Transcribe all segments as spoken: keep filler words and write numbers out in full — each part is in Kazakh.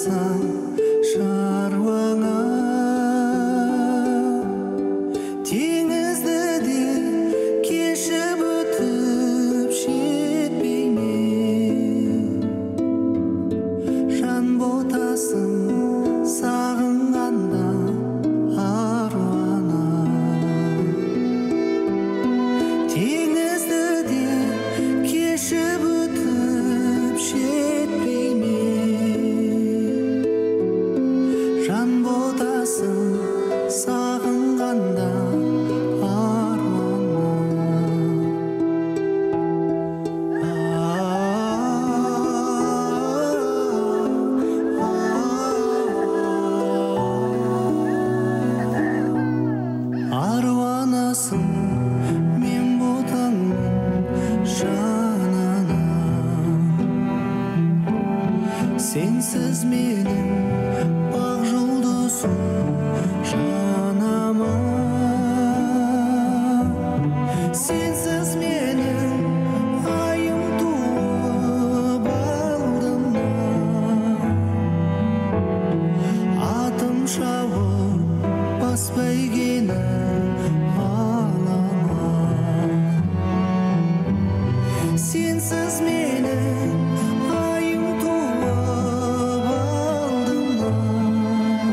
айтсам шаруаңа, теңізді де кешіп өтіп жетпей ме? Жан ботасын сағынғанда аруана, теңізді де кешіп өтіп жетпей ме? Жан ботасын сағынғанда аруанасың мен ботаңмын жанана, сенсіз менің бақ жұлдызым жанама, сенсіз менің айым туып алдымнан, атым шауып бас бәйгені алама, сенсіз менің айым туып алдымнан,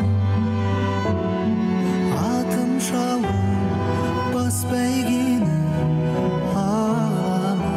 атым шауып бас бәйгені алама.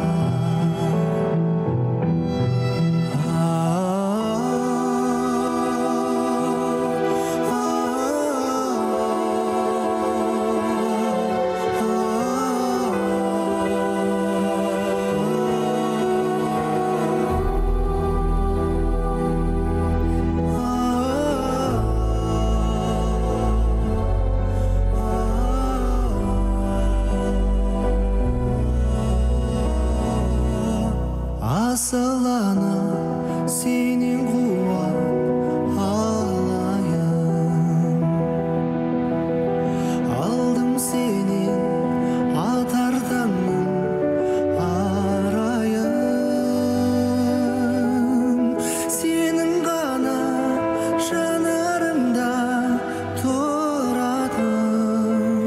Асылана сенен қуат алайын, алдым сенен атар таңның арайын, сенің ғана жанарымда тұратын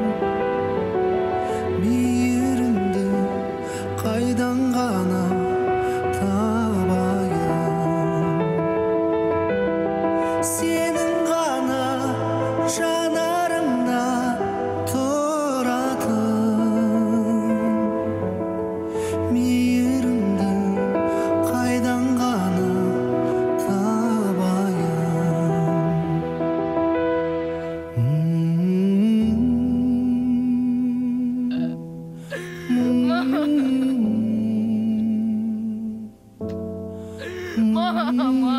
мейірімді қайдан ғана табайын, сенің ғана жанарыңда тұратын мейірімді қайдан ғана табайын. Мама!